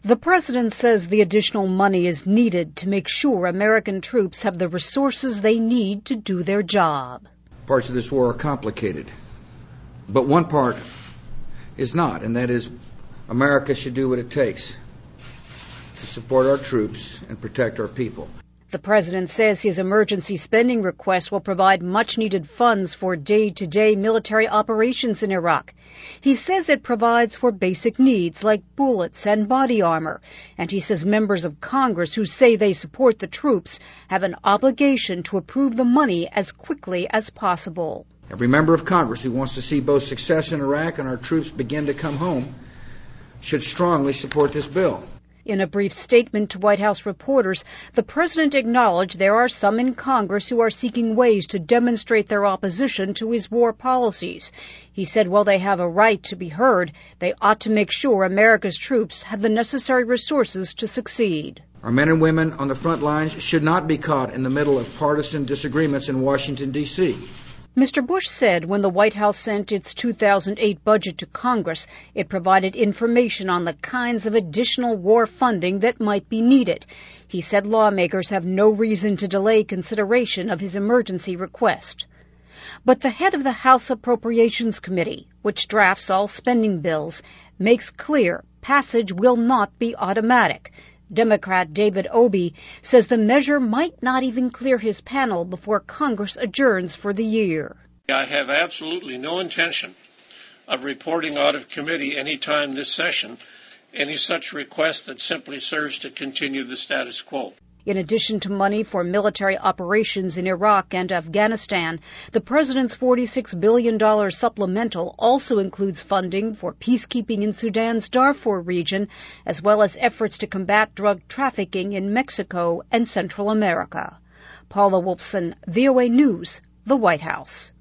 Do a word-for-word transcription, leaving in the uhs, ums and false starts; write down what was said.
The president says the additional money is needed to make sure American troops have the resources they need to do their job. Parts of this war are complicated, but one part is not, and that is America should do what it takes to support our troops and protect our people. The president says his emergency spending request will provide much-needed funds for day-to-day military operations in Iraq. He says it provides for basic needs like bullets and body armor, and he says members of Congress who say they support the troops have an obligation to approve the money as quickly as possible. Every member of Congress who wants to see both success in Iraq and our troops begin to come home should strongly support this bill. In a brief statement to White House reporters, the president acknowledged there are some in Congress who are seeking ways to demonstrate their opposition to his war policies. He said while they have a right to be heard, they ought to make sure America's troops have the necessary resources to succeed. Our men and women on the front lines should not be caught in the middle of partisan disagreements in Washington, D C Mister Bush said when the White House sent its two thousand eight budget to Congress, it provided information on the kinds of additional war funding that might be needed. He said lawmakers have no reason to delay consideration of his emergency request. But the head of the House Appropriations Committee, which drafts all spending bills, makes clear passage will not be automatic. Democrat David Obey says the measure might not even clear his panel before Congress adjourns for the year. I have absolutely no intention of reporting out of committee any time this session any such request that simply serves to continue the status quo. In addition to money for military operations in Iraq and Afghanistan, the president's forty-six billion dollars supplemental also includes funding for peacekeeping in Sudan's Darfur region, as well as efforts to combat drug trafficking in Mexico and Central America. Paula Wolfson, V O A News, the White House.